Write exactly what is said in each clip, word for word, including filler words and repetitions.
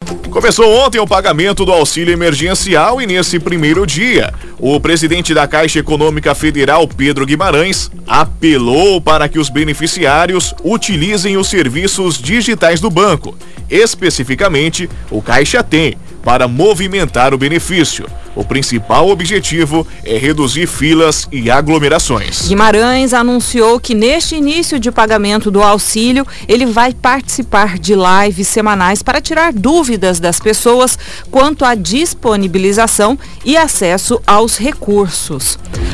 Começou ontem o pagamento do auxílio emergencial e nesse primeiro dia, o presidente da Caixa Econômica Federal, Pedro Guimarães, apelou para que os beneficiários utilizem os serviços digitais do banco, especificamente o Caixa Tem, para movimentar o benefício. O principal objetivo é reduzir filas e aglomerações. Guimarães anunciou que neste início de pagamento do auxílio, ele vai participar de lives semanais para tirar dúvidas das pessoas quanto à disponibilização e acesso aos recursos.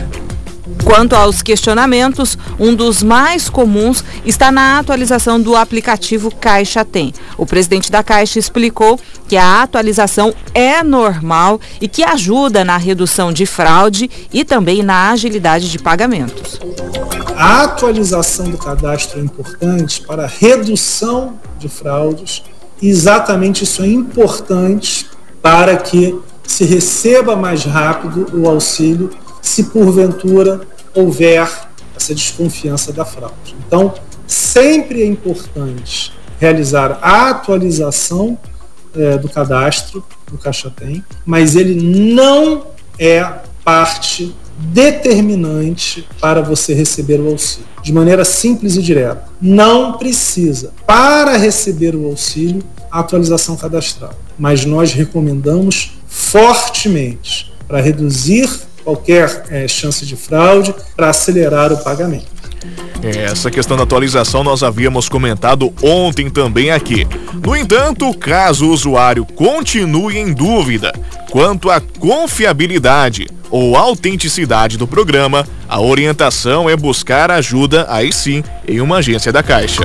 Quanto aos questionamentos, um dos mais comuns está na atualização do aplicativo Caixa Tem. O presidente da Caixa explicou que a atualização é normal e que ajuda na redução de fraude e também na agilidade de pagamentos. A atualização do cadastro é importante para a redução de fraudes e exatamente isso é importante para que se receba mais rápido o auxílio se porventura houver essa desconfiança da fraude. Então, sempre é importante realizar a atualização é, do cadastro do Caixa Tem, mas ele não é parte determinante para você receber o auxílio. De maneira simples e direta, não precisa, para receber o auxílio, a atualização cadastral. Mas nós recomendamos fortemente para reduzir qualquer é, chance de fraude, para acelerar o pagamento. Essa questão da atualização nós havíamos comentado ontem também aqui. No entanto, caso o usuário continue em dúvida quanto à confiabilidade ou autenticidade do programa, a orientação é buscar ajuda, aí sim, em uma agência da Caixa.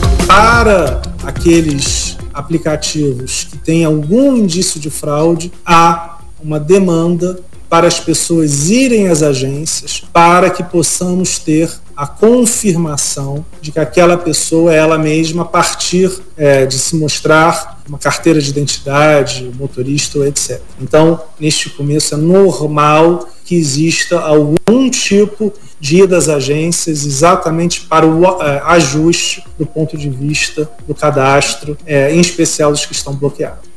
Para aqueles aplicativos que têm algum indício de fraude, há uma demanda para as pessoas irem às agências para que possamos ter a confirmação de que aquela pessoa é ela mesma a partir é, de se mostrar uma carteira de identidade, motorista, etcétera. Então, neste começo é normal que exista algum tipo de ida às agências exatamente para o é, ajuste do ponto de vista do cadastro, é, em especial os que estão bloqueados.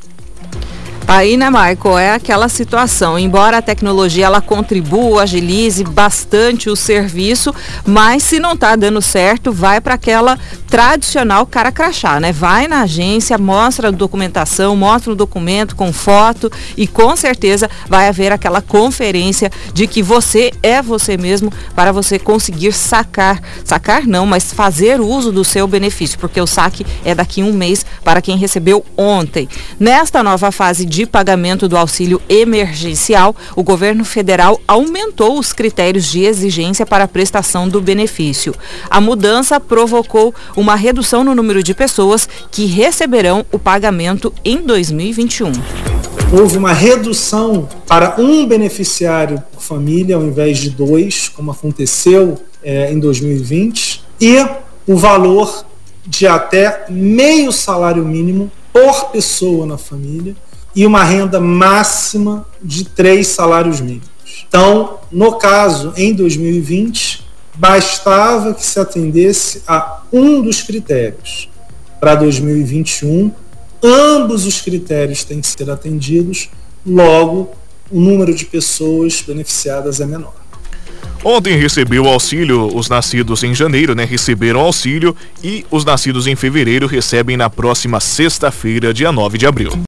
Aí, né, Michael, é aquela situação, embora a tecnologia ela contribua, agilize bastante o serviço, mas se não está dando certo, vai para aquela tradicional cara crachá, né? Vai na agência, mostra a documentação, mostra o documento com foto e com certeza vai haver aquela conferência de que você é você mesmo para você conseguir sacar, sacar não, mas fazer uso do seu benefício, porque o saque é daqui a um mês para quem recebeu ontem. Nesta nova fase de de pagamento do auxílio emergencial, o governo federal aumentou os critérios de exigência para a prestação do benefício. A mudança provocou uma redução no número de pessoas que receberão o pagamento em dois mil e vinte e um. Houve uma redução para um beneficiário por família, ao invés de dois, como aconteceu é, em dois mil e vinte, e o valor de até meio salário mínimo por pessoa na família, e uma renda máxima de três salários mínimos. Então, no caso, em dois mil e vinte, bastava que se atendesse a um dos critérios. Para dois mil e vinte e um, ambos os critérios têm que ser atendidos, logo, o número de pessoas beneficiadas é menor. Ontem recebeu o auxílio, os nascidos em janeiro, né, receberam auxílio e os nascidos em fevereiro recebem na próxima sexta-feira, dia nove de abril.